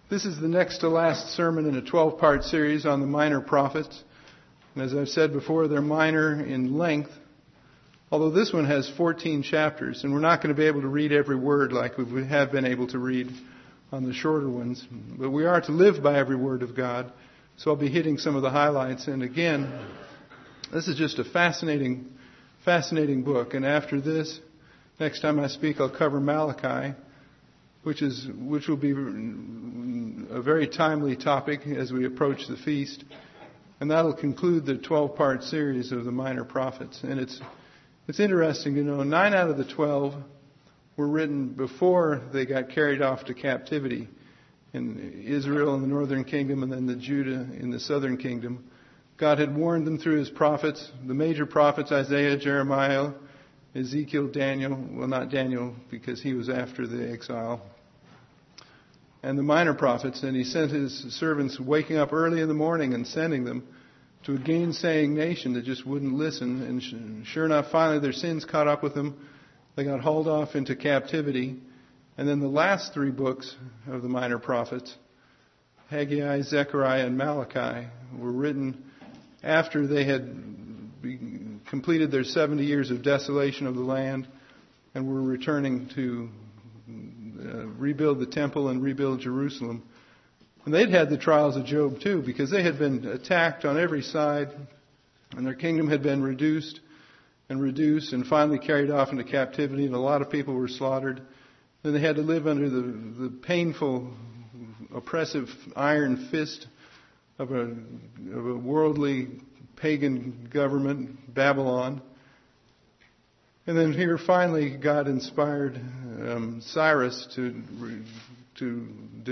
This is the next to last sermon in a 12-part series on the minor prophets. And as I've said before, they're minor in length, although this one has 14 chapters, and we're not going to be able to read every word like we have been able to read on the shorter ones. But we are to live by every word of God, so I'll be hitting some of the highlights. And again, this is just a fascinating book. And after this, next time I speak, I'll cover Malachi, which will be a very timely topic as we approach the feast. And that'll conclude the 12-part series of the minor prophets. And it's interesting to know 9 out of the 12 were written before they got carried off to captivity in Israel in the northern kingdom and then the Judah in the southern kingdom. God had warned them through His prophets, the major prophets, Isaiah, Jeremiah, Ezekiel, Daniel. Well, not Daniel because he was after the exile. And the minor prophets, and He sent His servants waking up early in the morning and sending them to a gainsaying nation that just wouldn't listen. And sure enough, finally their sins caught up with them. They got hauled off into captivity. And then the last 3 books of the minor prophets, Haggai, Zechariah, and Malachi, were written after they had completed their 70 years of desolation of the land and were returning to rebuild the temple and rebuild Jerusalem. And they'd had the trials of Job too, because they had been attacked on every side and their kingdom had been reduced and finally carried off into captivity, and a lot of people were slaughtered. Then they had to live under the painful, oppressive iron fist of a worldly pagan government, Babylon. And then here finally God inspired Cyrus to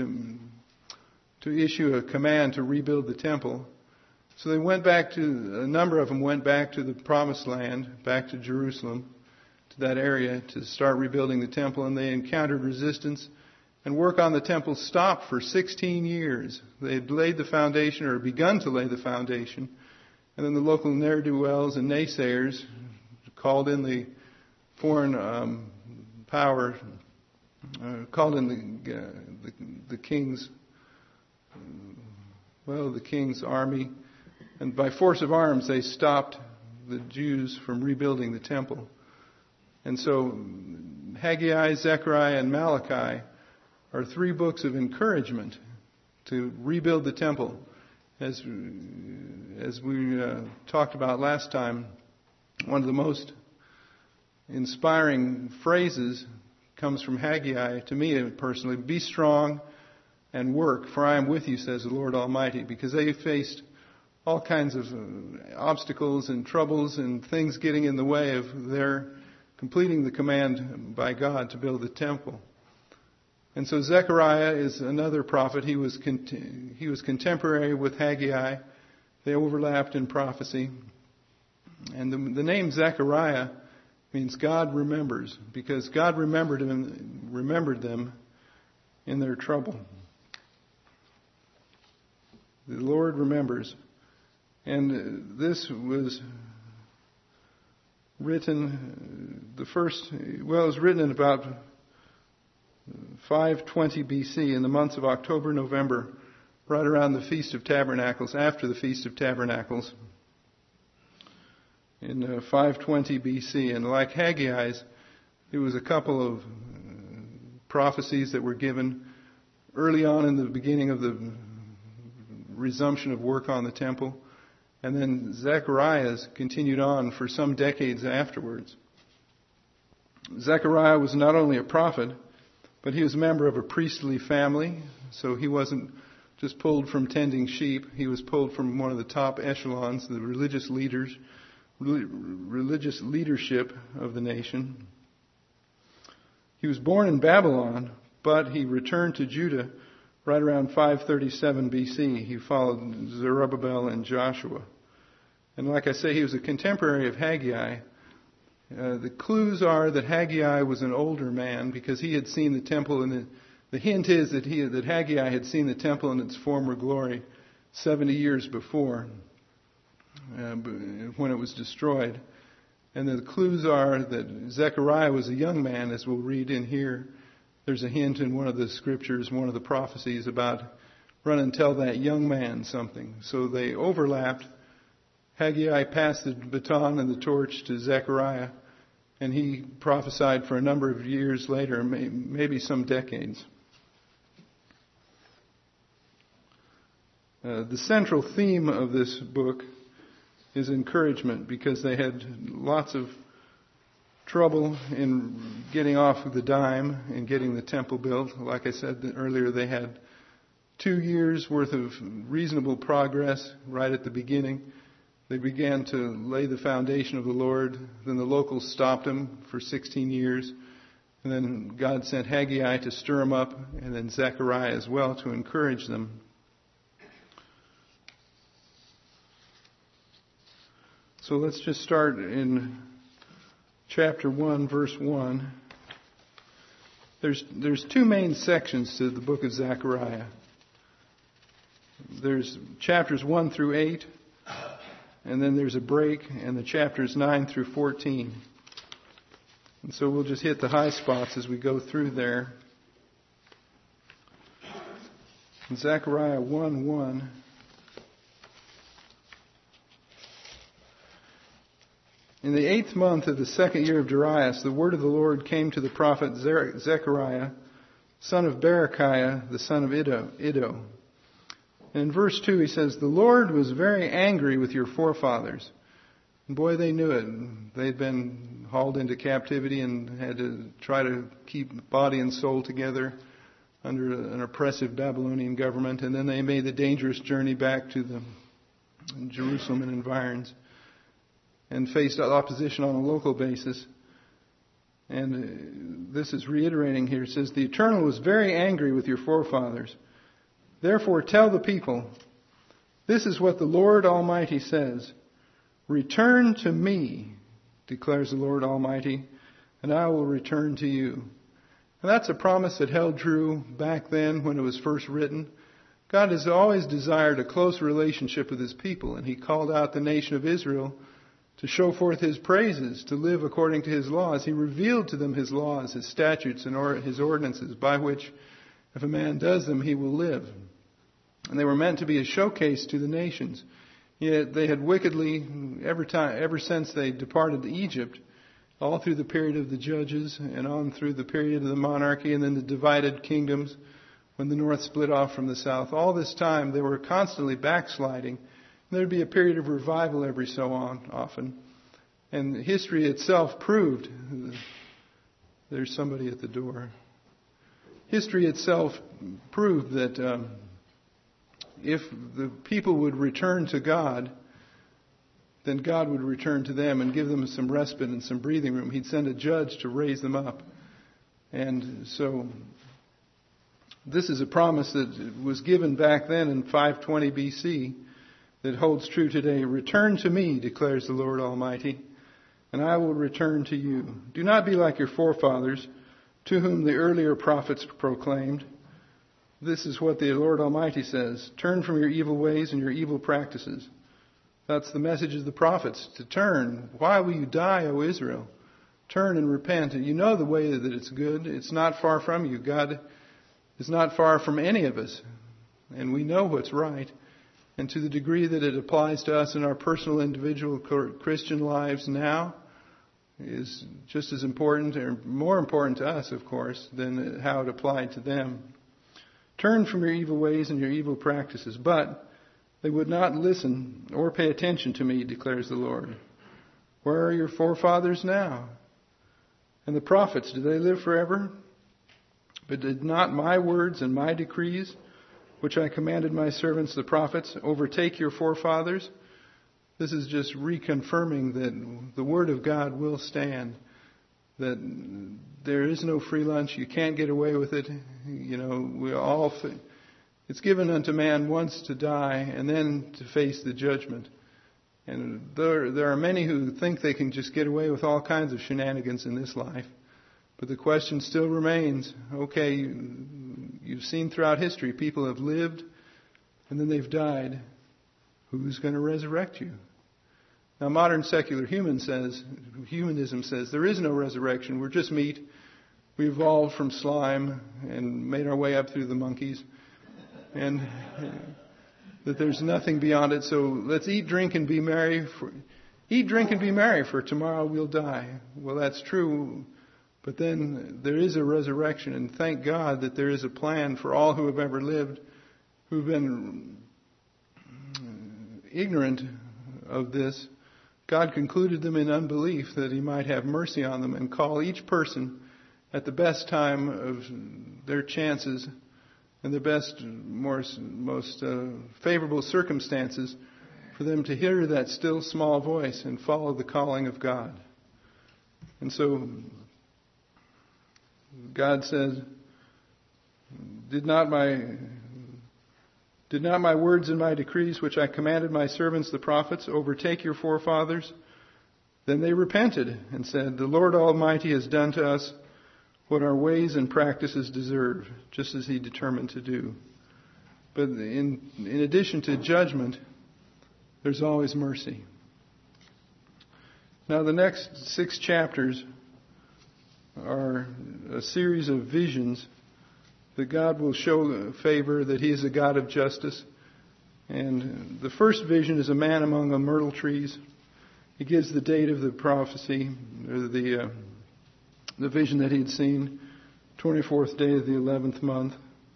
issue a command to rebuild the temple. So a number of them went back to the promised land, back to Jerusalem, to that area to start rebuilding the temple, and they encountered resistance. And work on the temple stopped for 16 years. They had laid the foundation, or begun to lay the foundation. And then the local ne'er-do-wells and naysayers called in the foreign power, called in the king's army. And by force of arms, they stopped the Jews from rebuilding the temple. And so Haggai, Zechariah, and Malachi are 3 books of encouragement to rebuild the temple. As we talked about last time, one of the most inspiring phrases comes from Haggai to me personally. Be strong and work, for I am with you, says the Lord Almighty, because they faced all kinds of obstacles and troubles and things getting in the way of their completing the command by God to build the temple. And so Zechariah is another prophet. He was contemporary with Haggai. They overlapped in prophecy. And the name Zechariah means God remembers, because God remembered them in their trouble. The Lord remembers. And this was written, it was written in about 520 BC, in the months of October, November, right around the Feast of Tabernacles, after the Feast of Tabernacles, in 520 BC. And like Haggai's, it was a couple of prophecies that were given early on in the beginning of the resumption of work on the temple. And then Zechariah's continued on for some decades afterwards. Zechariah was not only a prophet, but he was a member of a priestly family. So he wasn't just pulled from tending sheep. He was pulled from one of the top echelons, the religious leadership of the nation. He was born in Babylon, but he returned to Judah right around 537 BC. He followed Zerubbabel and Joshua. And like I say, he was a contemporary of Haggai. The clues are that Haggai was an older man because he had seen the temple, and the hint is that Haggai had seen the temple in its former glory 70 years before, when it was destroyed. And the clues are that Zechariah was a young man, as we'll read in here, there's a hint in one of the scriptures, one of the prophecies about run and tell that young man something. So they overlapped. Haggai passed the baton and the torch to Zechariah, and he prophesied for a number of years later, maybe some decades. The central theme of this book is encouragement, because they had lots of trouble in getting off of the dime and getting the temple built. Like I said earlier, they had 2 years worth of reasonable progress right at the beginning. They began to lay the foundation of the Lord. Then the locals stopped them for 16 years. And then God sent Haggai to stir them up, and then Zechariah as well to encourage them. So let's just start in chapter 1, verse 1. There's 2 main sections to the book of Zechariah. There's chapters 1 through 8, and then there's a break, and the chapters 9 through 14. And so we'll just hit the high spots as we go through there. In Zechariah 1:1. In the 8th month of the 2nd year of Darius, the word of the Lord came to the prophet Zechariah, son of Berechiah, the son of Iddo. And in verse 2 he says, "The Lord was very angry with your forefathers." And boy, they knew it. They'd been hauled into captivity and had to try to keep body and soul together under an oppressive Babylonian government. And then they made the dangerous journey back to Jerusalem and environs, and faced opposition on a local basis. And this is reiterating here. It says, "The Eternal was very angry with your forefathers. Therefore tell the people, this is what the Lord Almighty says. Return to me, declares the Lord Almighty, and I will return to you." And that's a promise that held true back then when it was first written. God has always desired a close relationship with His people, and He called out the nation of Israel to show forth His praises, to live according to His laws. He revealed to them His laws, His statutes, and His ordinances, by which, if a man does them, he will live. And they were meant to be a showcase to the nations. Yet they had wickedly, ever since they departed Egypt, all through the period of the judges and on through the period of the monarchy and then the divided kingdoms when the north split off from the south. All this time they were constantly backsliding. There would be a period of revival every so often. And history itself proved, there's somebody at the door. History itself proved that if the people would return to God, then God would return to them and give them some respite and some breathing room. He'd send a judge to raise them up. And so this is a promise that was given back then in 520 BC that holds true today. "Return to me, declares the Lord Almighty, and I will return to you. Do not be like your forefathers, to whom the earlier prophets proclaimed. This is what the Lord Almighty says. Turn from your evil ways and your evil practices." That's the message of the prophets, to turn. Why will you die, O Israel? Turn and repent. And you know the way that it's good. It's not far from you. God is not far from any of us. And we know what's right. And to the degree that it applies to us in our personal, individual Christian lives now is just as important, or more important to us, of course, than how it applied to them. "Turn from your evil ways and your evil practices." But they would not listen or pay attention to me, declares the Lord. Where are your forefathers now? And the prophets, do they live forever? But did not my words and my decrees, which I commanded my servants the prophets, overtake your forefathers? This is just reconfirming that the Word of God will stand, that there is no free lunch. You can't get away with it. It's given unto man once to die and then to face the judgment. And there are many who think they can just get away with all kinds of shenanigans in this life. But the question still remains, okay, you've seen throughout history, people have lived and then they've died. Who's going to resurrect you? Now, modern secular humanism says there is no resurrection. We're just meat. we evolved from slime and made our way up through the monkeys, and that there's nothing beyond it. So let's eat, drink, and be merry. Eat, drink, and be merry, for tomorrow we'll die. Well, that's true, but then there is a resurrection, and thank God that there is a plan for all who have ever lived, who've been ignorant of this. God concluded them in unbelief that He might have mercy on them and call each person at the best time of their chances and the best, most favorable circumstances for them to hear that still small voice and follow the calling of God. And so God says, Did not my words and my decrees, which I commanded my servants the prophets, overtake your forefathers? Then they repented and said, The Lord Almighty has done to us what our ways and practices deserve, just as He determined to do. But in addition to judgment, there's always mercy. Now the next 6 chapters are a series of visions that God will show favor, that He is a God of justice. And the first vision is a man among the myrtle trees. He gives the date of the prophecy, or the vision that he'd seen, 24th day of the 11th month.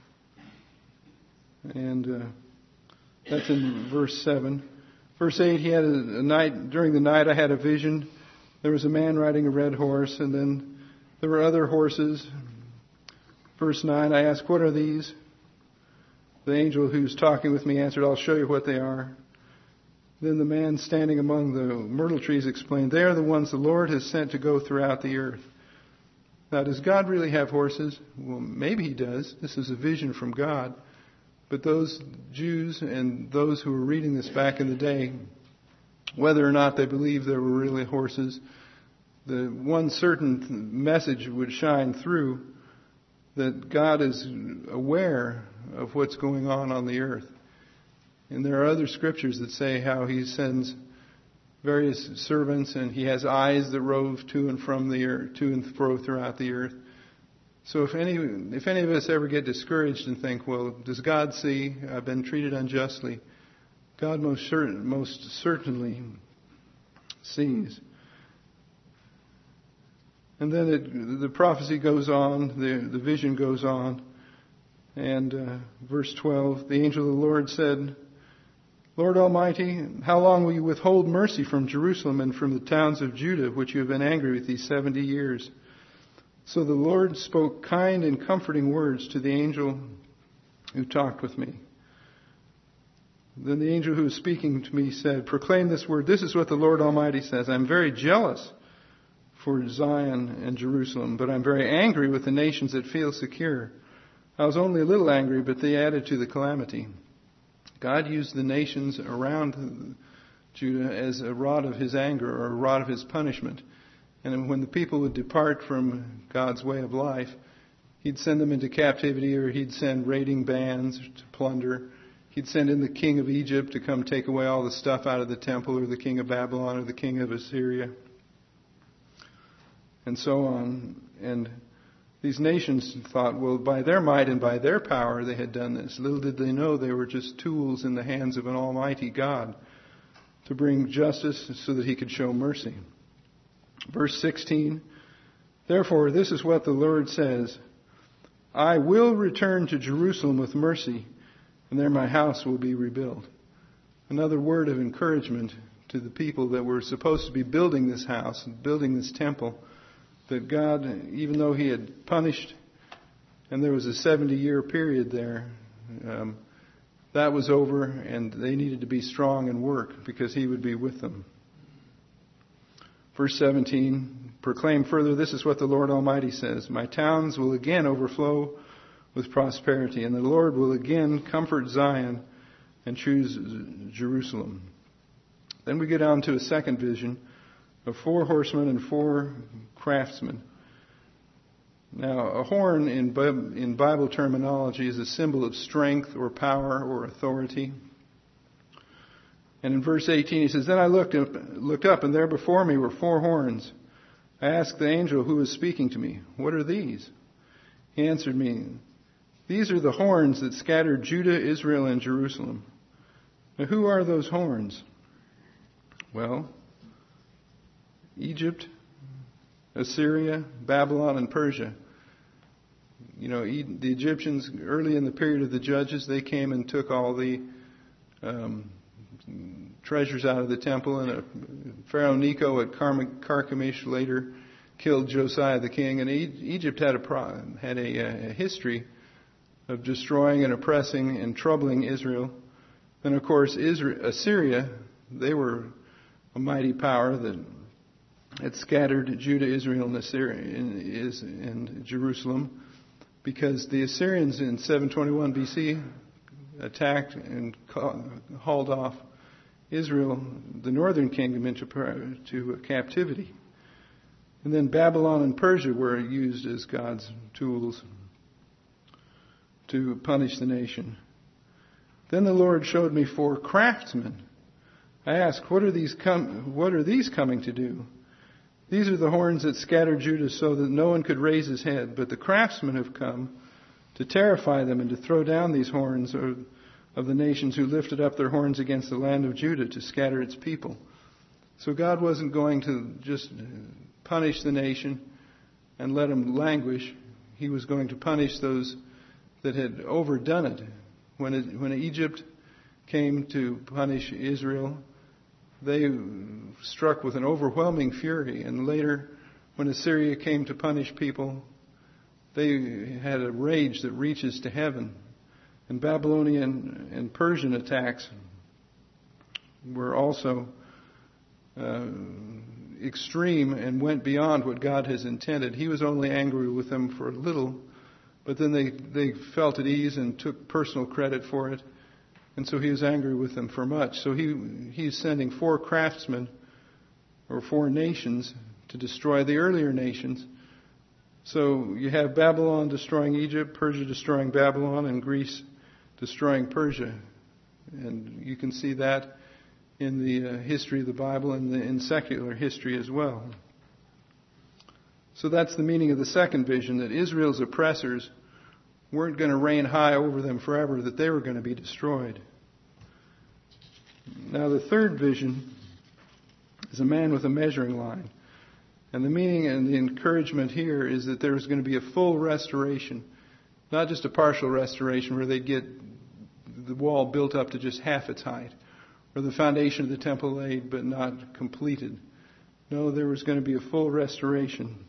And that's in verse 7. Verse 8, he had a night, during the night I had a vision. There was a man riding a red horse, and then there were other horses. Verse 9, I asked, what are these? The angel who's talking with me answered, I'll show you what they are. Then the man standing among the myrtle trees explained, they are the ones the Lord has sent to go throughout the earth. Now, does God really have horses? Well, maybe He does. This is a vision from God. But those Jews and those who were reading this back in the day, whether or not they believed there were really horses, the one certain message would shine through, that God is aware of what's going on the earth. And there are other scriptures that say how He sends various servants, and He has eyes that rove to and from the earth, to and fro throughout the earth. So if any of us ever get discouraged and think, well, does God see? I've been treated unjustly. God most certainly sees. And then the prophecy goes on, the vision goes on. And verse 12, the angel of the Lord said, Lord Almighty, how long will you withhold mercy from Jerusalem and from the towns of Judah, which you have been angry with these 70 years? So the Lord spoke kind and comforting words to the angel who talked with me. Then the angel who was speaking to me said, proclaim this word. This is what the Lord Almighty says. I'm very jealous for Zion and Jerusalem, but I'm very angry with the nations that feel secure. I was only a little angry, but they added to the calamity. God used the nations around Judah as a rod of His anger, or a rod of His punishment. And when the people would depart from God's way of life, He'd send them into captivity, or He'd send raiding bands to plunder. He'd send in the king of Egypt to come take away all the stuff out of the temple, or the king of Babylon, or the king of Assyria, and so on. And these nations thought, well, by their might and by their power they had done this. Little did they know they were just tools in the hands of an almighty God to bring justice so that He could show mercy. Verse 16, therefore this is what the Lord says, I will return to Jerusalem with mercy, and there my house will be rebuilt. Another word of encouragement to the people that were supposed to be building this house, building this temple, that God, even though He had punished, and there was a 70-year period there, that was over, and they needed to be strong and work because He would be with them. Verse 17, proclaim further, this is what the Lord Almighty says, my towns will again overflow with prosperity, and the Lord will again comfort Zion and choose Jerusalem. Then we get on to a second vision of 4 horsemen and 4 craftsmen. Now, a horn in Bible terminology is a symbol of strength or power or authority. And in verse 18 he says, then I looked up, and there before me were 4 horns. I asked the angel who was speaking to me, "What are these?" He answered me, "These are the horns that scattered Judah, Israel, and Jerusalem." Now who are those horns? Well, Egypt, Assyria, Babylon, and Persia. You know, the Egyptians, early in the period of the Judges, they came and took all the treasures out of the temple, and Pharaoh Necho at Carchemish later killed Josiah the king. And Egypt had a history of destroying and oppressing and troubling Israel. Then, of course, Assyria, they were a mighty power that had scattered Judah, Israel, and and Jerusalem, because the Assyrians in 721 BC attacked and hauled off Israel, the northern kingdom, into captivity. And then Babylon and Persia were used as God's tools to punish the nation. Then the Lord showed me 4 craftsmen. I asked, what are these coming to do? These are the horns that scattered Judah so that no one could raise his head. But the craftsmen have come to terrify them and to throw down these horns of the nations who lifted up their horns against the land of Judah to scatter its people. So God wasn't going to just punish the nation and let them languish. He was going to punish those that had overdone it. When Egypt came to punish Israel, they struck with an overwhelming fury. And later, when Assyria came to punish people, they had a rage that reaches to heaven. And Babylonian and Persian attacks were also extreme and went beyond what God has intended. He was only angry with them for a little, but then they felt at ease and took personal credit for it. And so he was angry with them for much. So he's sending 4 craftsmen, or 4 nations, to destroy the earlier nations. So you have Babylon destroying Egypt, Persia destroying Babylon, and Greece destroying Persia. And you can see that in the history of the Bible and in secular history as well. So that's the meaning of the second vision, that Israel's oppressors weren't going to reign high over them forever, that they were going to be destroyed. Now the third vision is a man with a measuring line. And the meaning and the encouragement here is that there's going to be a full restoration, not just a partial restoration where they get the wall built up to just half its height, or the foundation of the temple laid but not completed. No, there was going to be a full restoration.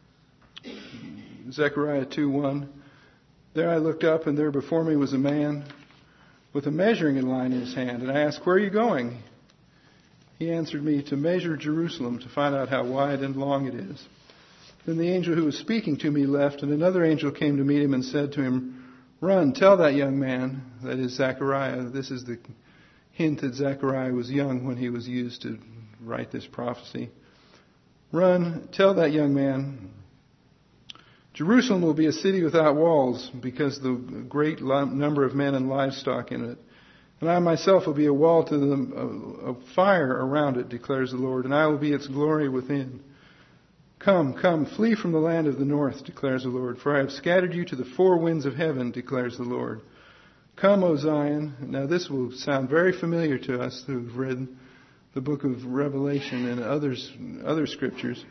Zechariah 2:1. There I looked up, and there before me was a man with a measuring line in his hand. And I asked, "Where are you going?" He answered me, "To measure Jerusalem, to find out how wide and long it is." Then the angel who was speaking to me left, and another angel came to meet him and said to him, "Run, tell that young man," that is Zechariah. This is the hint that Zechariah was young when he was used to write this prophecy. "Run, tell that young man, Jerusalem will be a city without walls because of the great number of men and livestock in it. And I myself will be a wall to them, a fire around it, declares the Lord, and I will be its glory within. Come, come, flee from the land of the north, declares the Lord, for I have scattered you to the 4 winds of heaven, declares the Lord. Come, O Zion." Now this will sound very familiar to us who've read the book of Revelation and other scriptures.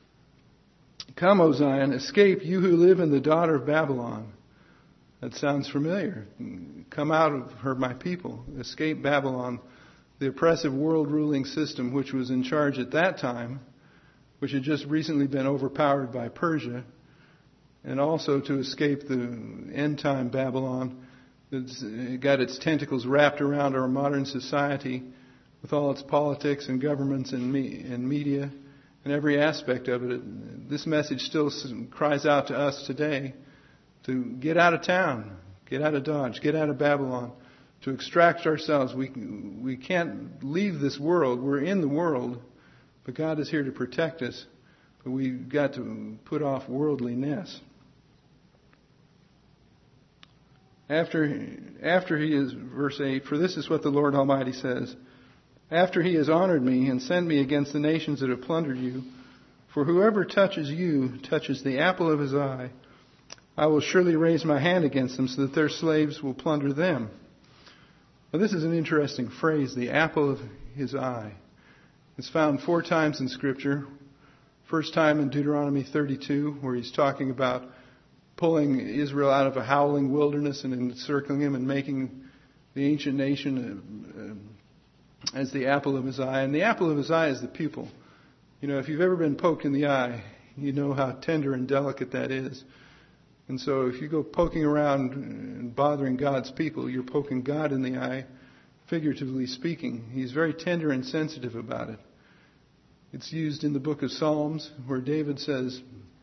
"Come, O Zion, escape, you who live in the daughter of Babylon." That sounds familiar. Come out of her, my people. Escape Babylon, the oppressive world-ruling system which was in charge at that time, which had just recently been overpowered by Persia, and also to escape the end-time Babylon that's got its tentacles wrapped around our modern society with all its politics and governments and media and every aspect of it. This message still cries out to us today to get out of town, get out of Dodge, get out of Babylon, to extract ourselves. We can't leave this world. We're in the world, but God is here to protect us. But we've got to put off worldliness. After he is, verse 8, "For this is what the Lord Almighty says, after he has honored me and sent me against the nations that have plundered you, For whoever touches you touches the apple of his eye. I will surely raise my hand against them so that their slaves will plunder them. Now, this is an interesting phrase, the apple of his eye. It's found 4 times in Scripture. First time in Deuteronomy 32, where he's talking about pulling Israel out of a howling wilderness and encircling him and making the ancient nation as the apple of his eye. And the apple of his eye is the pupil. You know, if you've ever been poked in the eye, you know how tender and delicate that is. And so if you go poking around and bothering God's people, you're poking God in the eye, figuratively speaking. He's very tender and sensitive about it. It's used in the book of Psalms, where David says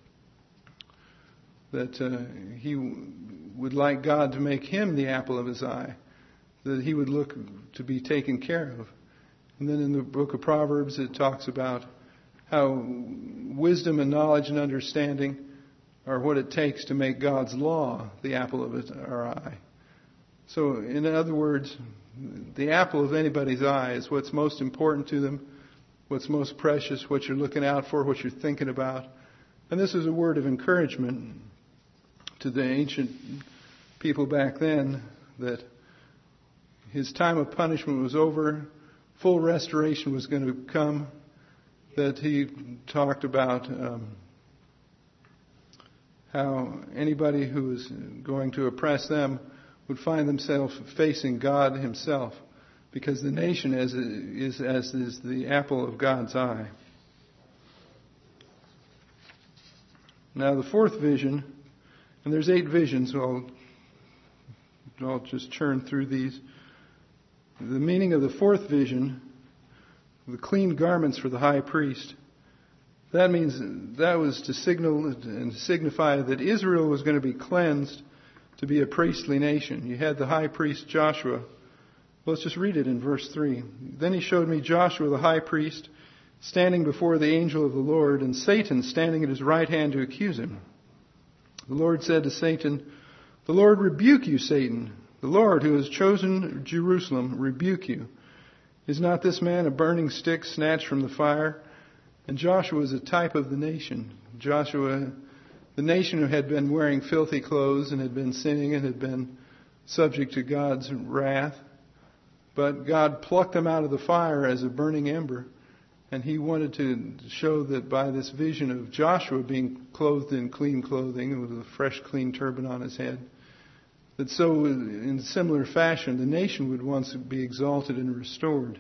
that he would like God to make him the apple of his eye, that he would look to be taken care of. And then in the book of Proverbs, it talks about how wisdom and knowledge and understanding are what it takes to make God's law the apple of our eye. So, in other words, the apple of anybody's eye is what's most important to them, what's most precious, what you're looking out for, what you're thinking about. And this is a word of encouragement to the ancient people back then, that his time of punishment was over, full restoration was going to come, that he talked about how anybody who was going to oppress them would find themselves facing God himself, because the nation is the apple of God's eye. Now the 4th vision, and there's 8 visions, so I'll just churn through these. The meaning of the 4th vision, the clean garments for the high priest, that means that was to signal and signify that Israel was going to be cleansed to be a priestly nation. You had the high priest Joshua. Well, let's just read it in verse 3. Then he showed me Joshua the high priest standing before the angel of the Lord, and Satan standing at his right hand to accuse him. The Lord said to Satan, "The Lord rebuke you, Satan. The Lord who has chosen Jerusalem rebuke you. Is not this man a burning stick snatched from the fire?" And Joshua is a type of the nation. Joshua, the nation who had been wearing filthy clothes and had been sinning and had been subject to God's wrath. But God plucked them out of the fire as a burning ember. And he wanted to show that by this vision of Joshua being clothed in clean clothing with a fresh, clean turban on his head, that so in similar fashion the nation would once be exalted and restored.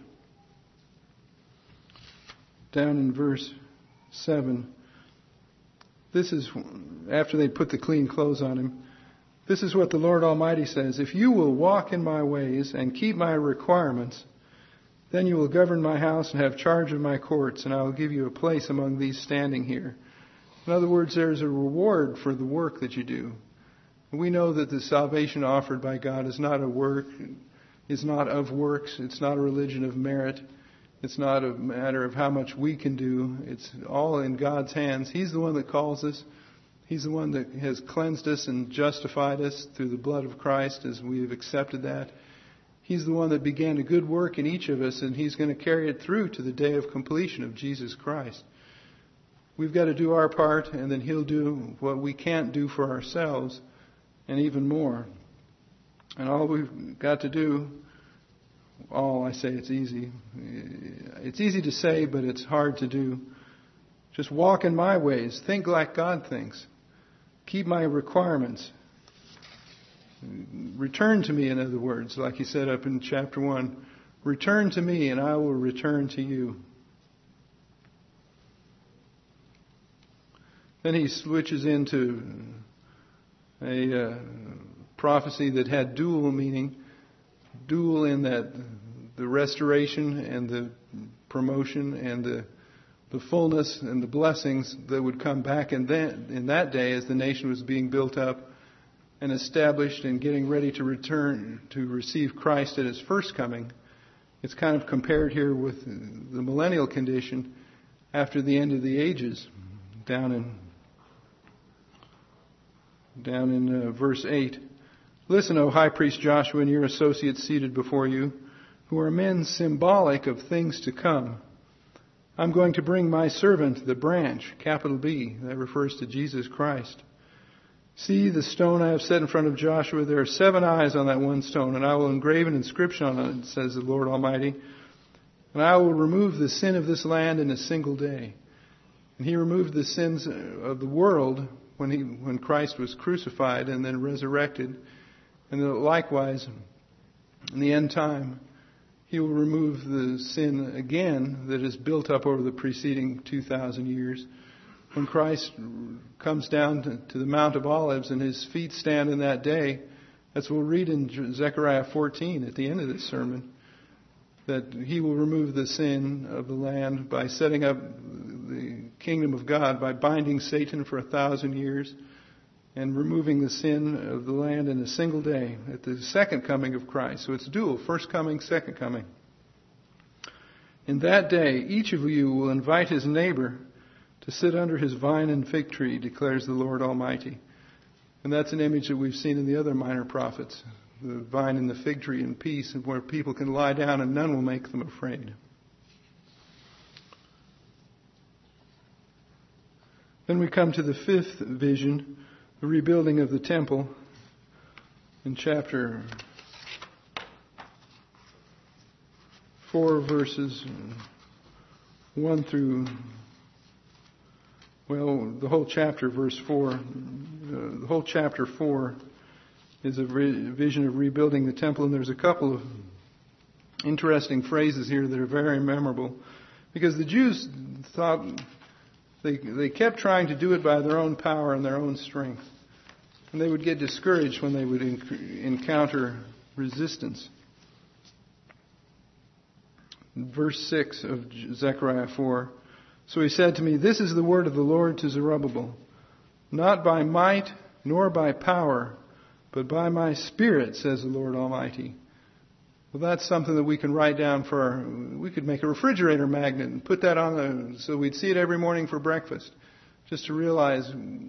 Down in verse 7, this is after they put the clean clothes on him. This is what the Lord Almighty says: "If you will walk in my ways and keep my requirements, then you will govern my house and have charge of my courts, and I will give you a place among these standing here." In other words, there's a reward for the work that you do. We know that the salvation offered by God is not a work, is not of works, it's not a religion of merit. It's not a matter of how much we can do. It's all in God's hands. He's the one that calls us. He's the one that has cleansed us and justified us through the blood of Christ as we have accepted that. He's the one that began a good work in each of us, and He's going to carry it through to the day of completion of Jesus Christ. We've got to do our part, and then He'll do what we can't do for ourselves, and even more. And all we've got to do, I say it's easy. It's easy to say, but it's hard to do. Just walk in my ways. Think like God thinks. Keep my requirements. Return to me, in other words, like he said up in chapter 1. Return to me, and I will return to you. Then he switches into a prophecy that had dual meaning. Dual in that the restoration and the promotion and the fullness and the blessings that would come back in that day as the nation was being built up and established and getting ready to return to receive Christ at His first coming. It's kind of compared here with the millennial condition after the end of the ages, down in verse 8. "Listen, O high priest Joshua, and your associates seated before you, who are men symbolic of things to come. I'm going to bring my servant, the branch, capital B. That refers to Jesus Christ. See the stone I have set in front of Joshua. There are 7 eyes on that one stone, and I will engrave an inscription on it, says the Lord Almighty. And I will remove the sin of this land in a single day. And he removed the sins of the world when Christ was crucified and then resurrected. And likewise, in the end time, he will remove the sin again that is built up over the preceding 2,000 years. When Christ comes down to the Mount of Olives and his feet stand in that day, that's what we'll read in Zechariah 14 at the end of this sermon, that he will remove the sin of the land by setting up the kingdom of God, by binding Satan for 1,000 years and removing the sin of the land in a single day at the second coming of Christ. So it's dual, first coming, second coming. In that day, each of you will invite his neighbor to sit under his vine and fig tree, declares the Lord Almighty. And that's an image that we've seen in the other minor prophets. The vine and the fig tree in peace, and where people can lie down and none will make them afraid. Then we come to the 5th vision, the rebuilding of the temple, in chapter 4, verses 1 through, the whole chapter, verse 4. The whole chapter 4 is a vision of rebuilding the temple, and there's a couple of interesting phrases here that are very memorable, because the Jews thought they kept trying to do it by their own power and their own strength, and they would get discouraged when they would encounter resistance. Verse 6 of Zechariah 4, so he said to me, this is the word of the Lord to Zerubbabel, not by might nor by power, but by my Spirit, says the Lord Almighty. Well, that's something that we can write down we could make a refrigerator magnet and put that on so we'd see it every morning for breakfast. Just to realize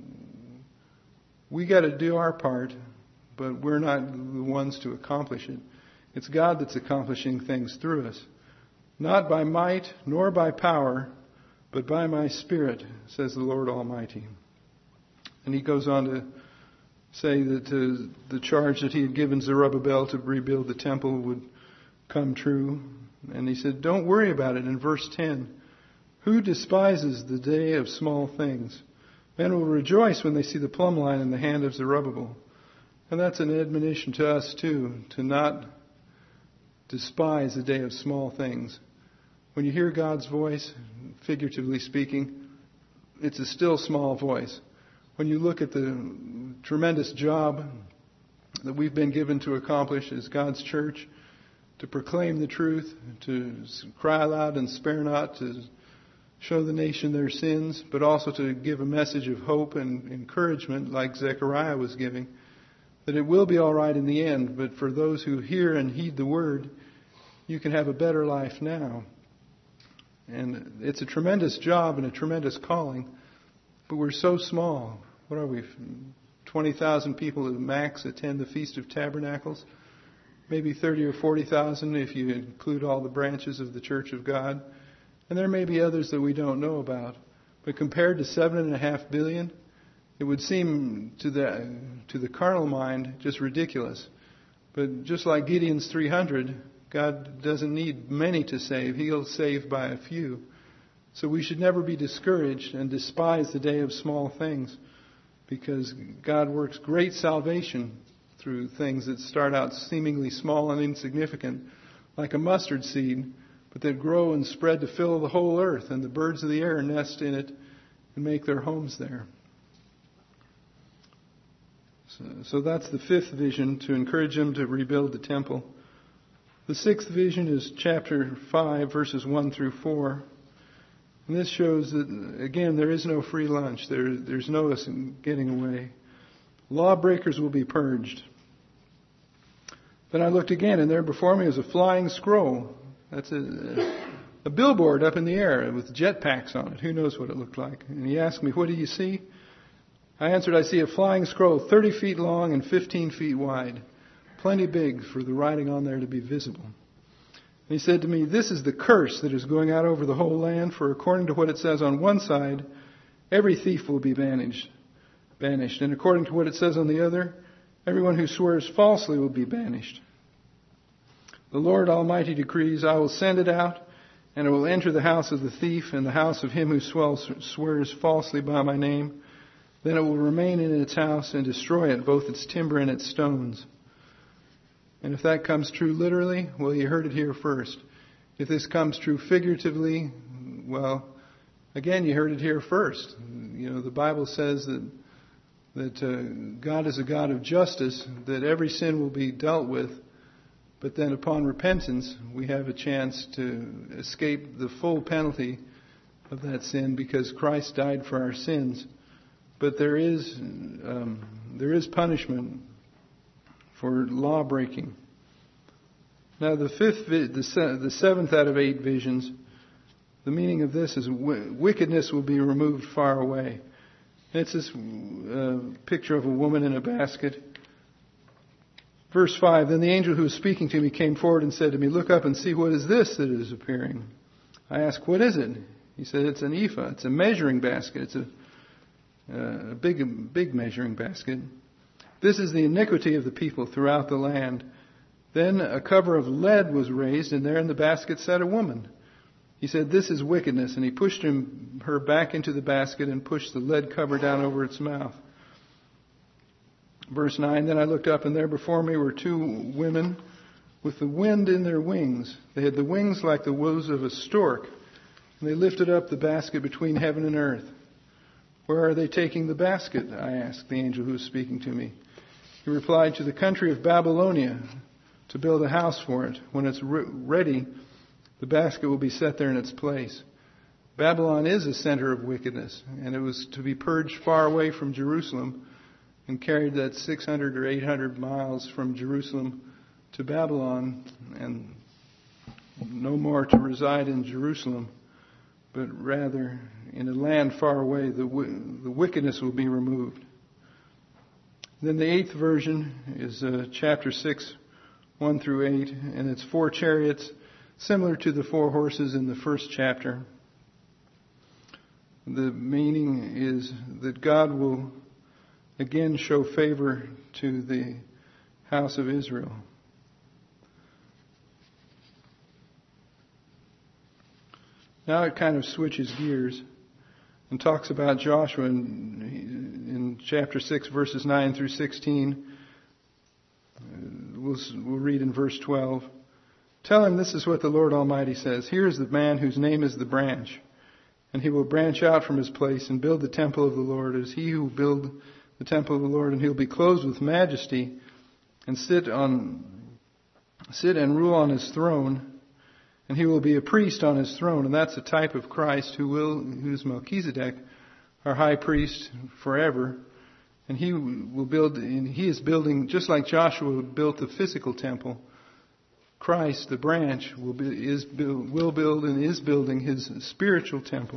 we got to do our part, but we're not the ones to accomplish it. It's God that's accomplishing things through us. Not by might nor by power, but by my Spirit, says the Lord Almighty. And he goes on to say that the charge that he had given Zerubbabel to rebuild the temple would come true. And he said, don't worry about it in verse 10. Who despises the day of small things? Men will rejoice when they see the plumb line in the hand of Zerubbabel. And that's an admonition to us too, to not despise the day of small things. When you hear God's voice, figuratively speaking, it's a still small voice. When you look at the tremendous job that we've been given to accomplish as God's church, to proclaim the truth, to cry aloud and spare not, to show the nation their sins, but also to give a message of hope and encouragement like Zechariah was giving, that it will be all right in the end, but for those who hear and heed the word, you can have a better life now. And it's a tremendous job and a tremendous calling, but we're so small. What are we? 20,000 people at max attend the Feast of Tabernacles. Maybe 30 or 40,000 if you include all the branches of the Church of God. And there may be others that we don't know about. But compared to 7.5 billion, it would seem to the carnal mind just ridiculous. But just like Gideon's 300, God doesn't need many to save. He'll save by a few. So we should never be discouraged and despise the day of small things, because God works great salvation through things that start out seemingly small and insignificant, like a mustard seed, but that grow and spread to fill the whole earth, and the birds of the air nest in it and make their homes there. So that's the 5th vision, to encourage them to rebuild the temple. The 6th vision is chapter 5, verses 1 through 4. And this shows that, again, there is no free lunch. There's no getting away. Lawbreakers will be purged. Then I looked again, and there before me was a flying scroll. That's a billboard up in the air with jetpacks on it. Who knows what it looked like? And he asked me, what do you see? I answered, I see a flying scroll 30 feet long and 15 feet wide. Plenty big for the writing on there to be visible. He said to me, "This is the curse that is going out over the whole land, for according to what it says on one side, every thief will be banished. And according to what it says on the other, everyone who swears falsely will be banished. The Lord Almighty decrees, I will send it out, and it will enter the house of the thief and the house of him who swears falsely by my name. Then it will remain in its house and destroy it, both its timber and its stones." And if that comes true literally, well, you heard it here first. If this comes true figuratively, well, again, you heard it here first. You know, the Bible says that God is a God of justice, that every sin will be dealt with, but then upon repentance, we have a chance to escape the full penalty of that sin because Christ died for our sins. But there is punishment for law breaking. Now, the seventh out of 8 visions, the meaning of this is wickedness will be removed far away. And it's this picture of a woman in a basket. Verse 5, "Then the angel who was speaking to me came forward and said to me, 'Look up and see what is this that is appearing.' I asked, 'What is it?' He said, 'It's an ephah. It's a measuring basket. It's a big measuring basket. This is the iniquity of the people throughout the land.' Then a cover of lead was raised, and there in the basket sat a woman. He said, 'This is wickedness.' And he pushed her back into the basket and pushed the lead cover down over its mouth." Verse 9, "Then I looked up, and there before me were 2 women with the wind in their wings. They had the wings like the wings of a stork, and they lifted up the basket between heaven and earth." "Where are they taking the basket?" I asked the angel who was speaking to me. He replied, "To the country of Babylonia, to build a house for it. When it's ready, the basket will be set there in its place." Babylon is a center of wickedness, and it was to be purged far away from Jerusalem and carried that 600 or 800 miles from Jerusalem to Babylon, and no more to reside in Jerusalem, but rather in a land far away. The wickedness will be removed. Then the 8th version is chapter 6, 1 through 8, and it's 4 chariots, similar to the 4 horses in the first chapter. The meaning is that God will again show favor to the house of Israel. Now it kind of switches gears and talks about Joshua in chapter 6, verses 9 through 16. We'll read in verse 12. "Tell him this is what the Lord Almighty says. Here is the man whose name is the branch, and he will branch out from his place and build the temple of the Lord as he who build the temple of the Lord, and he'll be clothed with majesty and sit and rule on his throne, and he will be a priest on his throne." And that's a type of Christ who's Melchizedek, our high priest forever. And he will build, and he is building, just like Joshua built the physical temple, Christ, the branch, will build and is building his spiritual temple.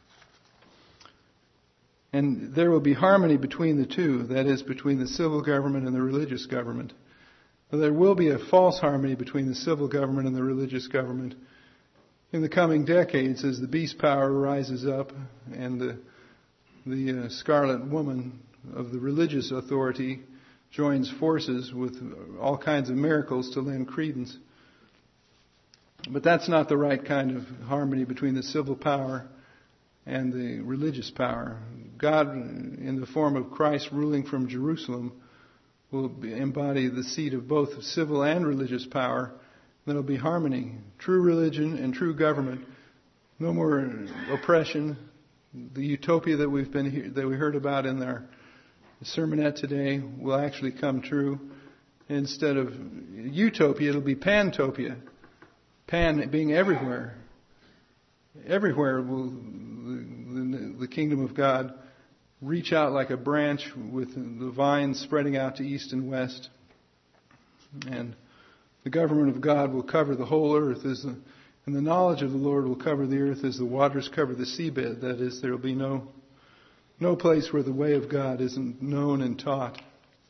And there will be harmony between the two, that is, between the civil government and the religious government. But there will be a false harmony between the civil government and the religious government in the coming decades as the beast power rises up and the scarlet woman of the religious authority joins forces with all kinds of miracles to lend credence. But that's not the right kind of harmony between the civil power and the religious power. God, in the form of Christ ruling from Jerusalem, will embody the seat of both civil and religious power. Then there'll be harmony, true religion and true government. No more oppression. The utopia that we heard about in our sermonette today will actually come true. Instead of utopia, it'll be pantopia. Pan being everywhere. Everywhere will the kingdom of God reach out like a branch with the vine spreading out to east and west. And the government of God will cover the whole earth, and the knowledge of the Lord will cover the earth as the waters cover the seabed. That is, there will be no place where the way of God isn't known and taught.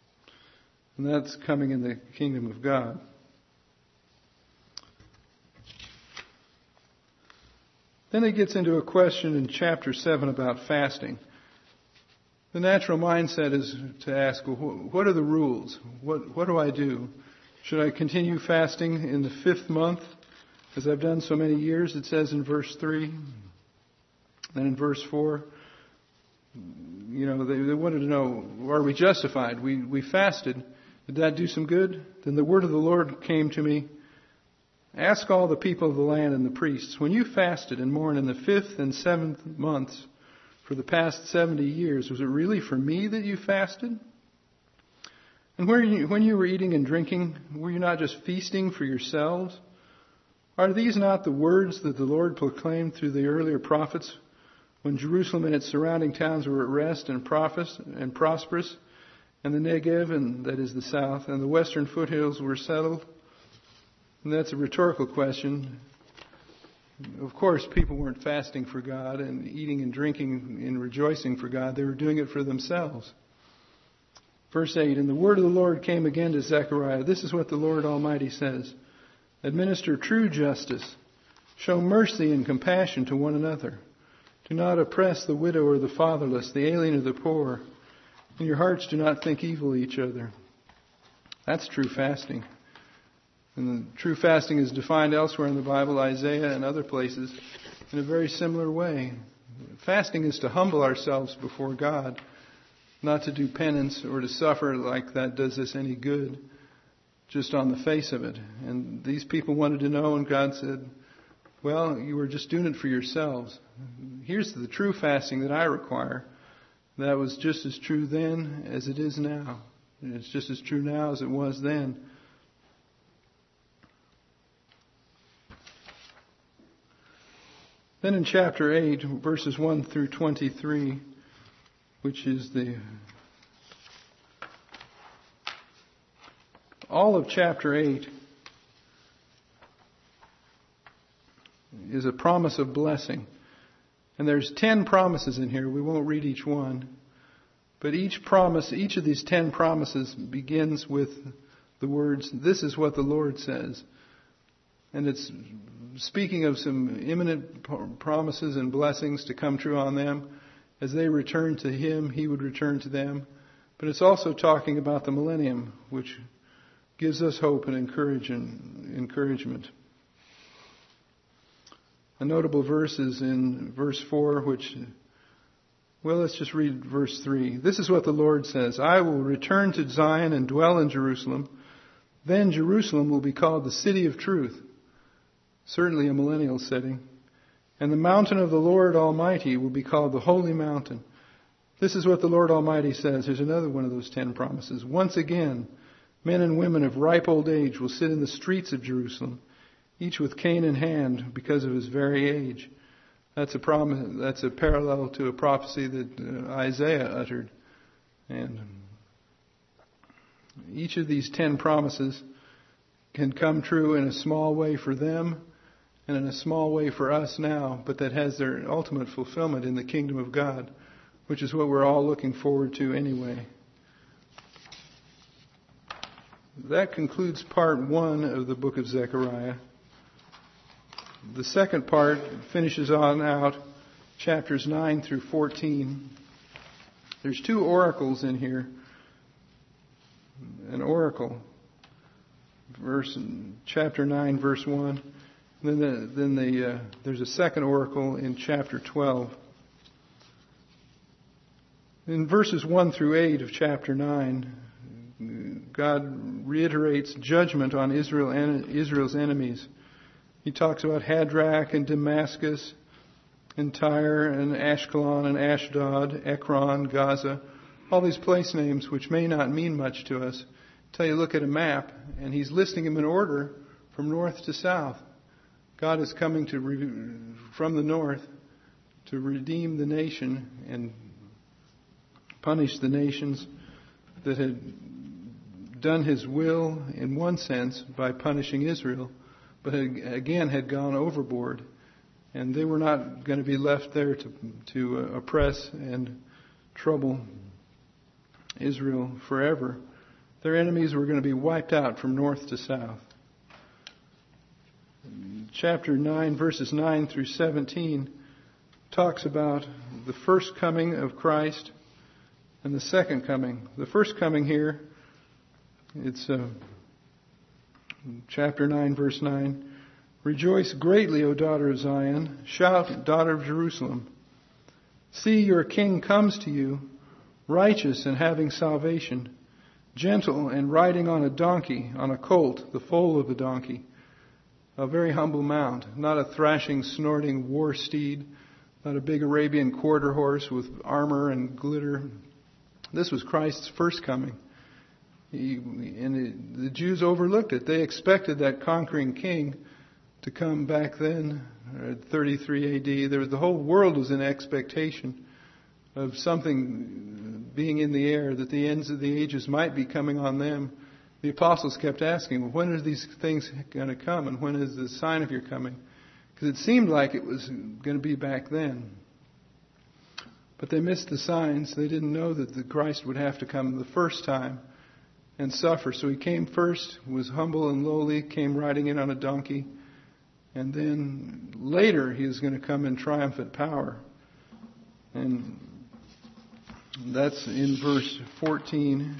And that's coming in the kingdom of God. Then he gets into a question in chapter 7 about fasting. The natural mindset is to ask, well, what are the rules? What do I do? Should I continue fasting in the 5th month, as I've done so many years? It says in verse 3. Then in verse 4, they wanted to know, are we justified? We fasted. Did that do some good? Then the word of the Lord came to me. Ask all the people of the land and the priests, when you fasted and mourned in the 5th and 7th months for the past 70 years, was it really for me that you fasted? And when you were eating and drinking, were you not just feasting for yourselves? Are these not the words that the Lord proclaimed through the earlier prophets, when Jerusalem and its surrounding towns were at rest and prosperous, and the Negev, and that is the south, and the western foothills were settled? And that's a rhetorical question. Of course, people weren't fasting for God and eating and drinking and rejoicing for God. They were doing it for themselves. Verse 8, and the word of the Lord came again to Zechariah. This is what the Lord Almighty says. Administer true justice. Show mercy and compassion to one another. Do not oppress the widow or the fatherless, the alien or the poor. In your hearts do not think evil of each other. That's true fasting. And the true fasting is defined elsewhere in the Bible, Isaiah and other places, in a very similar way. Fasting is to humble ourselves before God, not to do penance or to suffer like that does us any good, just on the face of it. And these people wanted to know, and God said, well, you were just doing it for yourselves. Here's the true fasting that I require. That was just as true then as it is now. And it's just as true now as it was then. Then in chapter 8, verses 1 through 23, which is all of chapter 8 is a promise of blessing. And there's 10 promises in here. We won't read each one. But each of these 10 promises begins with the words, this is what the Lord says. And it's speaking of some imminent promises and blessings to come true on them. As they return to Him, He would return to them. But it's also talking about the millennium, which gives us hope and encouragement. A notable verse is in verse 4, let's just read verse 3. This is what the Lord says. I will return to Zion and dwell in Jerusalem. Then Jerusalem will be called the city of truth. Certainly a millennial setting. And the mountain of the Lord Almighty will be called the holy mountain. This is what the Lord Almighty says. Here's another one of those 10 promises. Once again, men and women of ripe old age will sit in the streets of Jerusalem, each with cane in hand because of his very age. That's a promise. That's a parallel to a prophecy that Isaiah uttered. And each of these 10 promises can come true in a small way for them and in a small way for us now, but that has their ultimate fulfillment in the kingdom of God, which is what we're all looking forward to anyway. That concludes part 1 of the book of Zechariah. The second part finishes on out chapters 9 through 14. There's 2 oracles in here. An oracle, chapter 9, verse 1. There's a second oracle in chapter 12. In verses 1 through 8 of chapter 9, God reiterates judgment on Israel's enemies. He talks about Hadrach and Damascus and Tyre and Ashkelon and Ashdod, Ekron, Gaza, all these place names which may not mean much to us until you look at a map, and He's listing them in order from north to south. God is coming from the north to redeem the nation and punish the nations that had done His will in one sense by punishing Israel, but again had gone overboard. And they were not going to be left there to oppress and trouble Israel forever. Their enemies were going to be wiped out from north to south. chapter 9, verses 9 through 17, talks about the first coming of Christ and the second coming. The first coming here, it's chapter 9, verse 9. Rejoice greatly, O daughter of Zion. Shout, daughter of Jerusalem. See, your king comes to you, righteous and having salvation, gentle and riding on a donkey, on a colt, the foal of a donkey, a very humble mount, not a thrashing, snorting war steed, not a big Arabian quarter horse with armor and glitter. This was Christ's first coming. The Jews overlooked it. They expected that conquering king to come back then, 33 AD. The whole world was in expectation of something being in the air, that the ends of the ages might be coming on them. The apostles kept asking, well, when are these things going to come, and when is the sign of your coming? Because it seemed like it was going to be back then. But they missed the signs. They didn't know that the Christ would have to come the first time and suffer. So he came first, was humble and lowly, came riding in on a donkey. And then later he is going to come in triumphant power. And that's in verse 14.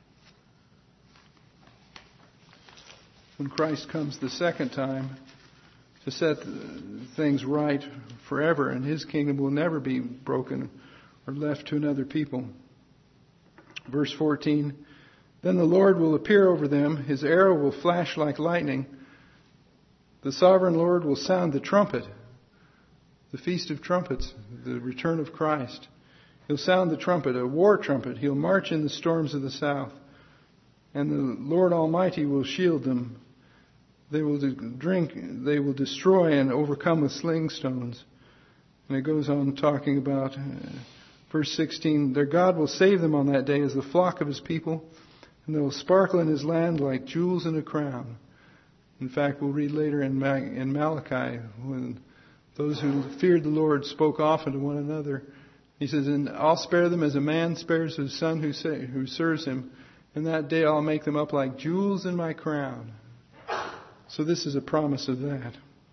When Christ comes the second time to set things right forever, and his kingdom will never be broken or left to another people. Verse 14. Then the Lord will appear over them. His arrow will flash like lightning. The sovereign Lord will sound the trumpet, the Feast of Trumpets, the return of Christ. He'll sound the trumpet, a war trumpet. He'll march in the storms of the south. And the Lord Almighty will shield them. They will destroy and overcome with sling stones. And it goes on talking about verse 16, their God will save them on that day as the flock of his people, and they will sparkle in his land like jewels in a crown. In fact, we'll read later in Malachi, when those who feared the Lord spoke often to one another. He says, and I'll spare them as a man spares his son who serves him. And that day I'll make them up like jewels in my crown. So this is a promise of that.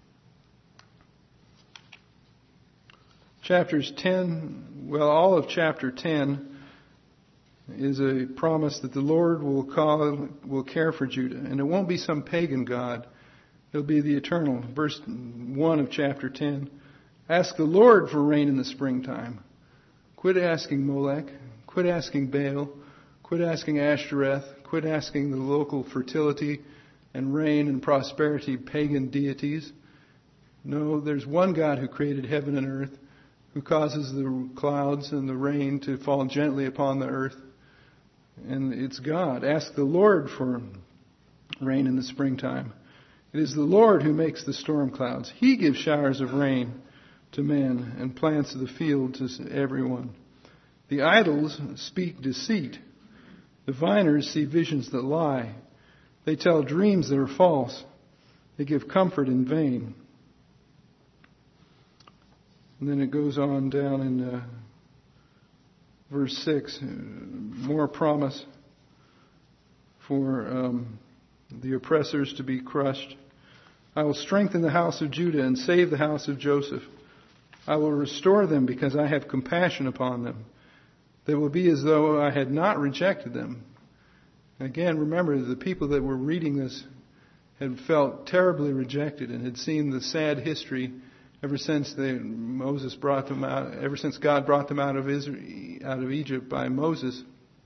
Chapters 10, all of chapter 10 is a promise that the Lord will care for Judah. And it won't be some pagan god. It'll be the eternal. Verse 1 of chapter 10. Ask the Lord for rain in the springtime. Quit asking Molech. Quit asking Baal. Quit asking Ashtoreth. Quit asking the local fertility and rain and prosperity pagan deities. No, there's one God who created heaven and earth, who causes the clouds and the rain to fall gently upon the earth. And it's God. Ask the Lord for rain in the springtime. It is the Lord who makes the storm clouds. He gives showers of rain to men and plants of the field to everyone. The idols speak deceit. The diviners see visions that lie. They tell dreams that are false. They give comfort in vain. And then it goes on down in verse 6, more promise for the oppressors to be crushed. I will strengthen the house of Judah and save the house of Joseph. I will restore them because I have compassion upon them. They will be as though I had not rejected them. Again, remember, the people that were reading this had felt terribly rejected and had seen the sad history ever since God brought them out of Egypt by Moses.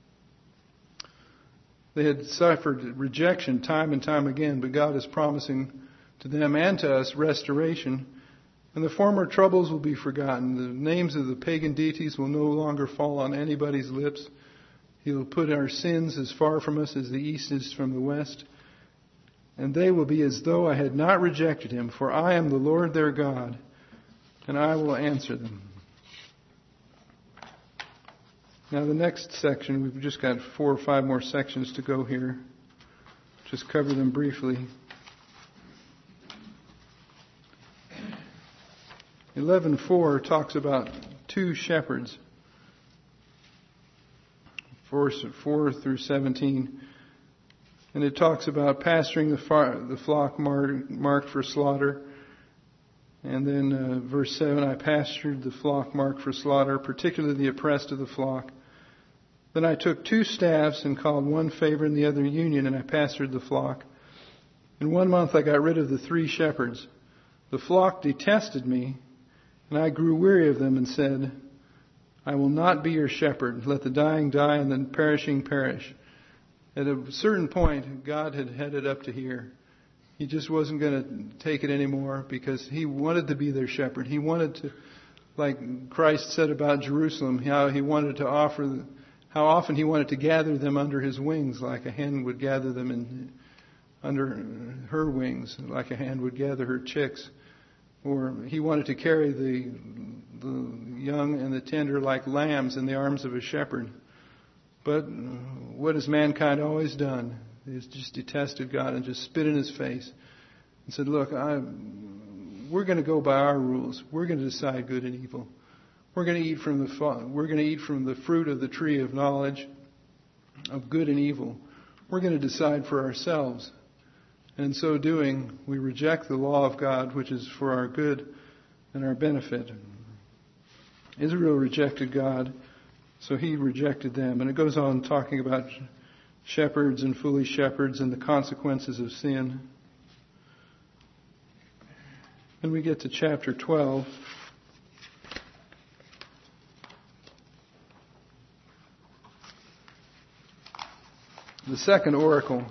They had suffered rejection time and time again, but God is promising to them and to us restoration. And the former troubles will be forgotten. The names of the pagan deities will no longer fall on anybody's lips. He will put our sins as far from us as the east is from the west. And they will be as though I had not rejected him, for I am the Lord their God, and I will answer them. Now the next section, we've just got 4 or 5 more sections to go here. Just cover them briefly. 11:4 talks about 2 shepherds. 4 through 17. And it talks about pasturing the flock marked for slaughter, And then verse 7, I pastured the flock marked for slaughter, particularly the oppressed of the flock. Then I took 2 staffs and called one Favor and the other Union, and I pastured the flock. In 1 month I got rid of the 3 shepherds. The flock detested me, and I grew weary of them and said, I will not be your shepherd. Let the dying die and the perishing perish. At a certain point, God had headed up to here. He just wasn't going to take it anymore because He wanted to be their shepherd. He wanted to, like Christ said about Jerusalem, how often He wanted to gather them under His wings, like a hen would gather them under her wings, like a hen would gather her chicks. Or He wanted to carry the young and the tender like lambs in the arms of a shepherd. But what has mankind always done? Is just detested God and just spit in His face and said, look, we're going to go by our rules. We're going to decide good and evil. We're going to eat from the fruit of the tree of knowledge of good and evil. We're going to decide for ourselves. And in so doing, we reject the law of God, which is for our good and our benefit. Israel rejected God, so He rejected them. And it goes on talking about shepherds and foolish shepherds and the consequences of sin. And we get to chapter 12. The second oracle.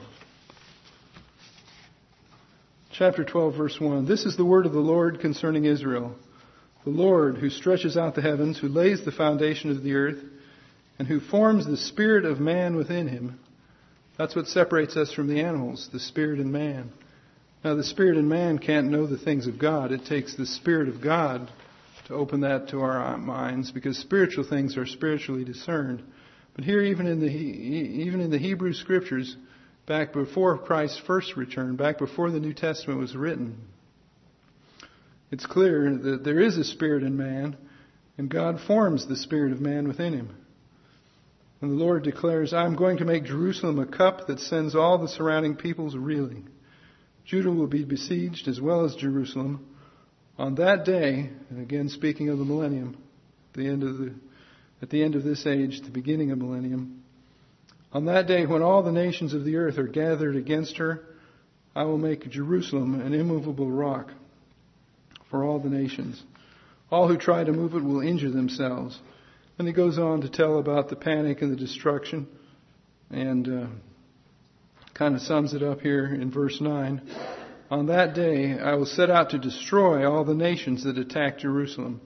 Chapter 12, verse 1. This is the word of the Lord concerning Israel. The Lord who stretches out the heavens, who lays the foundation of the earth, and who forms the spirit of man within him. That's what separates us from the animals, the spirit in man. Now, the spirit in man can't know the things of God. It takes the Spirit of God to open that to our minds, because spiritual things are spiritually discerned. But here, even in the Hebrew Scriptures, back before Christ's first return, back before the New Testament was written, it's clear that there is a spirit in man, and God forms the spirit of man within him. And the Lord declares, I'm going to make Jerusalem a cup that sends all the surrounding peoples reeling. Judah will be besieged as well as Jerusalem. On that day, and again speaking of the millennium, at the end of this age, the beginning of millennium, on that day when all the nations of the earth are gathered against her, I will make Jerusalem an immovable rock for all the nations. All who try to move it will injure themselves. And he goes on to tell about the panic and the destruction, and kind of sums it up here in verse 9. On that day I will set out to destroy all the nations that attack Jerusalem.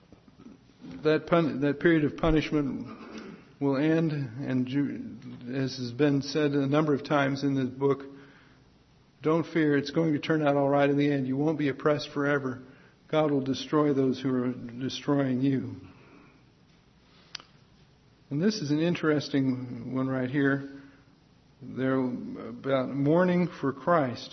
That period of punishment will end, and as has been said a number of times in the book, don't fear, it's going to turn out all right in the end. You won't be oppressed forever. God will destroy those who are destroying you. And this is an interesting one right here. They're about mourning for Christ.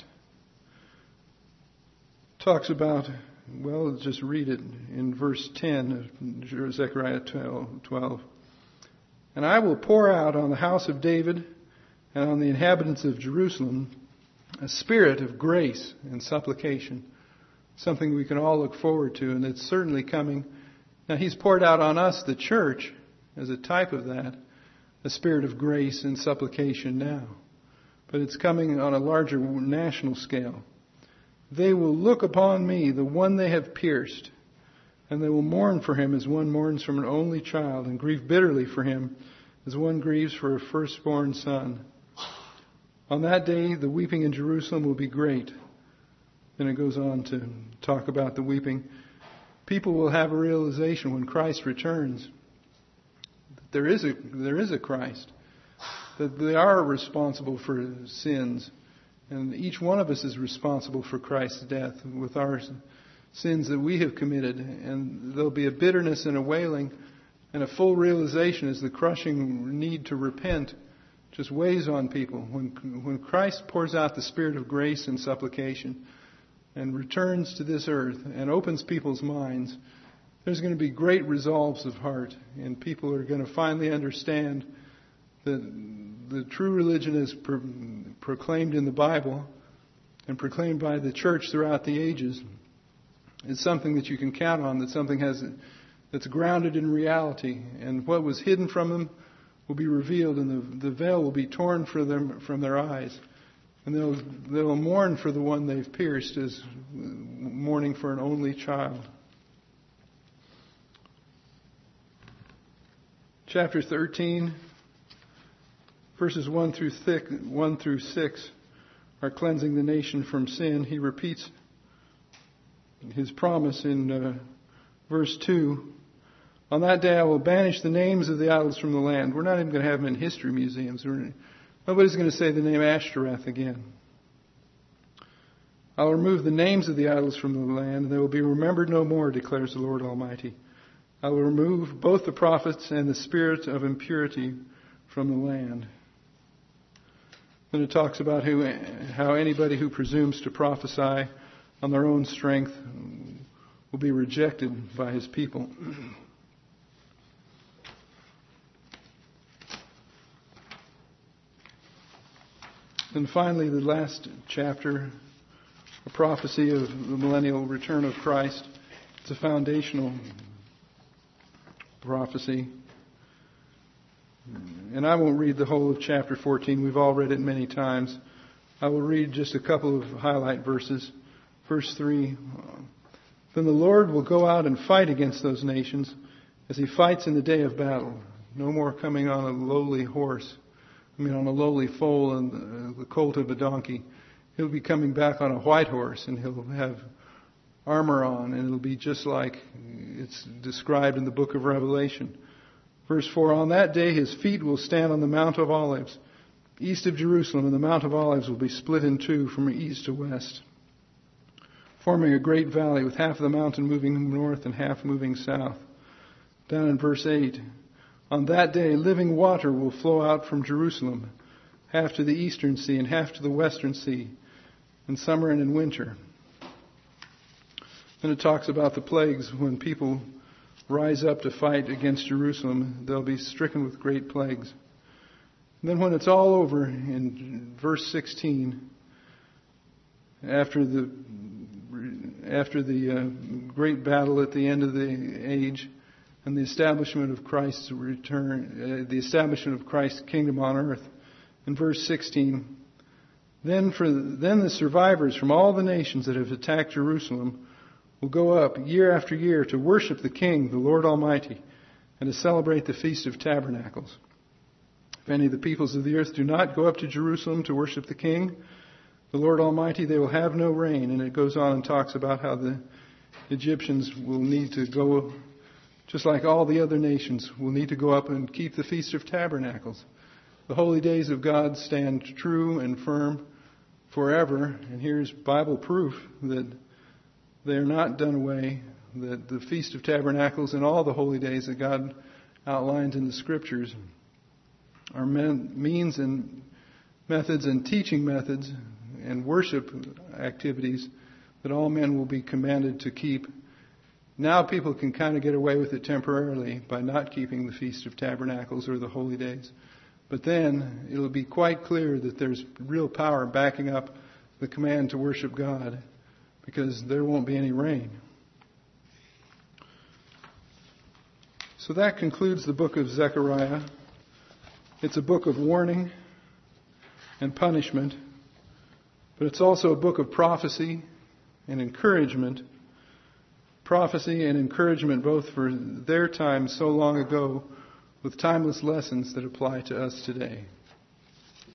Talks about, well, just read it in verse 10 of Zechariah 12. And I will pour out on the house of David and on the inhabitants of Jerusalem a spirit of grace and supplication. Something we can all look forward to, and it's certainly coming. Now, He's poured out on us, the church, as a type of that, a spirit of grace and supplication now. But it's coming on a larger national scale. They will look upon me, the one they have pierced, and they will mourn for him as one mourns from an only child, and grieve bitterly for him as one grieves for a firstborn son. On that day, the weeping in Jerusalem will be great. Then it goes on to talk about the weeping. People will have a realization when Christ returns that there is a Christ, that they are responsible for sins, and each one of us is responsible for Christ's death with our sins that we have committed. And there'll be a bitterness and a wailing and a full realization as the crushing need to repent just weighs on people. When Christ pours out the spirit of grace and supplication and returns to this earth and opens people's minds, there's going to be great resolves of heart, and people are going to finally understand that the true religion is proclaimed in the Bible and proclaimed by the church throughout the ages is something that you can count on, that's grounded in reality. And what was hidden from them will be revealed, and the veil will be torn from their eyes. And they'll mourn for the one they've pierced as mourning for an only child. Chapter 13, verses 1 through 6 are cleansing the nation from sin. He repeats his promise in verse 2. On that day I will banish the names of the idols from the land. We're not even going to have them in history museums. Nobody's going to say the name Ashtoreth again. I'll remove the names of the idols from the land, and they will be remembered no more, declares the Lord Almighty. I will remove both the prophets and the spirit of impurity from the land. Then it talks about how anybody who presumes to prophesy on their own strength will be rejected by his people. And finally, the last chapter, a prophecy of the millennial return of Christ. It's a foundational prophecy. And I won't read the whole of chapter 14. We've all read it many times. I will read just a couple of highlight verses. Verse 3, then the Lord will go out and fight against those nations as he fights in the day of battle. No more coming on a lowly horse. On a lowly foal and the colt of a donkey. He'll be coming back on a white horse, and he'll have armor on, and it'll be just like it's described in the book of Revelation. Verse 4, on that day his feet will stand on the Mount of Olives, east of Jerusalem, and the Mount of Olives will be split in two from east to west, forming a great valley with half of the mountain moving north and half moving south. Down in verse 8, on that day, living water will flow out from Jerusalem, half to the eastern sea and half to the western sea, in summer and in winter. Then it talks about the plagues. When people rise up to fight against Jerusalem, they'll be stricken with great plagues. And then when it's all over, in verse 16, after the great battle at the end of the age, and the establishment of Christ's return, the establishment of Christ's kingdom on earth. In verse 16, then the survivors from all the nations that have attacked Jerusalem will go up year after year to worship the King, the Lord Almighty, and to celebrate the Feast of Tabernacles. If any of the peoples of the earth do not go up to Jerusalem to worship the King, the Lord Almighty, they will have no rain. And it goes on and talks about how the Egyptians will need to go, just like all the other nations, will need to go up and keep the Feast of Tabernacles. The holy days of God stand true and firm forever. And here's Bible proof that they are not done away, that the Feast of Tabernacles and all the holy days that God outlines in the Scriptures are means and methods and teaching methods and worship activities that all men will be commanded to keep. Now people can kind of get away with it temporarily by not keeping the Feast of Tabernacles or the holy days. But then it'll be quite clear that there's real power backing up the command to worship God, because there won't be any rain. So that concludes the book of Zechariah. It's a book of warning and punishment, but it's also a book of prophecy and encouragement. Prophecy and encouragement both for their time so long ago, with timeless lessons that apply to us today.